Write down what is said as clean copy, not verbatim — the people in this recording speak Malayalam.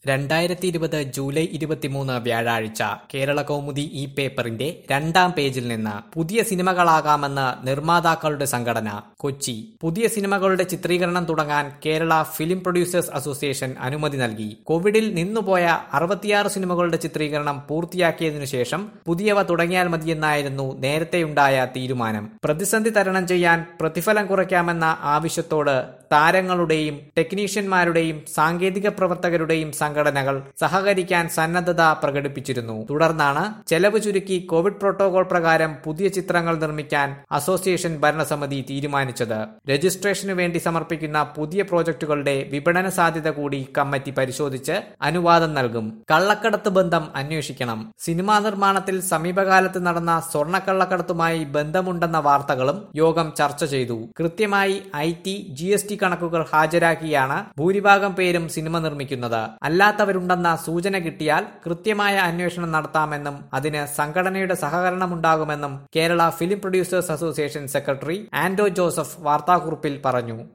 2020 ജൂലൈ 23 വ്യാഴാഴ്ച കേരള കൗമുദി ഈ പേപ്പറിന്റെ 2-ാം പേജിൽ നിന്ന് പുതിയ സിനിമകളാകാമെന്ന് നിർമ്മാതാക്കളുടെ സംഘടന കൊച്ചി. പുതിയ സിനിമകളുടെ ചിത്രീകരണം തുടങ്ങാൻ കേരള ഫിലിം പ്രൊഡ്യൂസേഴ്സ് അസോസിയേഷൻ അനുമതി നൽകി. കോവിഡിൽ നിന്നുപോയ 66 സിനിമകളുടെ ചിത്രീകരണം പൂർത്തിയാക്കിയതിനു ശേഷം പുതിയവ തുടങ്ങിയാൽ മതിയെന്നായിരുന്നു നേരത്തെയുണ്ടായ തീരുമാനം. പ്രതിസന്ധി തരണം ചെയ്യാൻ പ്രതിഫലം കുറയ്ക്കാമെന്ന ആവശ്യത്തോട് താരങ്ങളുടെയും ടെക്നീഷ്യന്മാരുടെയും സാങ്കേതിക പ്രവർത്തകരുടെയും സംഘടനകൾ സഹകരിക്കാൻ സന്നദ്ധത പ്രകടിപ്പിച്ചിരുന്നു. തുടർന്നാണ് ചെലവ് ചുരുക്കി കോവിഡ് പ്രോട്ടോകോൾ പ്രകാരം പുതിയ ചിത്രങ്ങൾ നിർമ്മിക്കാൻ അസോസിയേഷൻ ഭരണസമിതി തീരുമാനിച്ചത്. രജിസ്ട്രേഷനു വേണ്ടി സമർപ്പിക്കുന്ന പുതിയ പ്രോജക്ടുകളുടെ വിപണന സാധ്യത കൂടി കമ്മിറ്റി പരിശോധിച്ച് അനുവാദം നൽകും. കള്ളക്കടത്ത് ബന്ധം അന്വേഷിക്കണം. സിനിമാ നിർമ്മാണത്തിൽ സമീപകാലത്ത് നടന്ന സ്വർണ്ണക്കള്ളക്കടത്തുമായി ബന്ധമുണ്ടെന്ന വാർത്തകളും യോഗം ചർച്ച ചെയ്തു. കൃത്യമായി IT, GST കണക്കുകൾ ഹാജരാക്കിയാണ് ഭൂരിഭാഗം പേരും സിനിമ നിർമ്മിക്കുന്നത്. അല്ലാത്തവരുണ്ടെന്ന സൂചന കിട്ടിയാൽ കൃത്യമായ അന്വേഷണം നടത്താമെന്നും അതിന് സംഘടനയുടെ സഹകരണമുണ്ടാകുമെന്നും Kerala film producers association secretary Anto Joseph വാർത്താക്കുറിപ്പിൽ പറഞ്ഞു.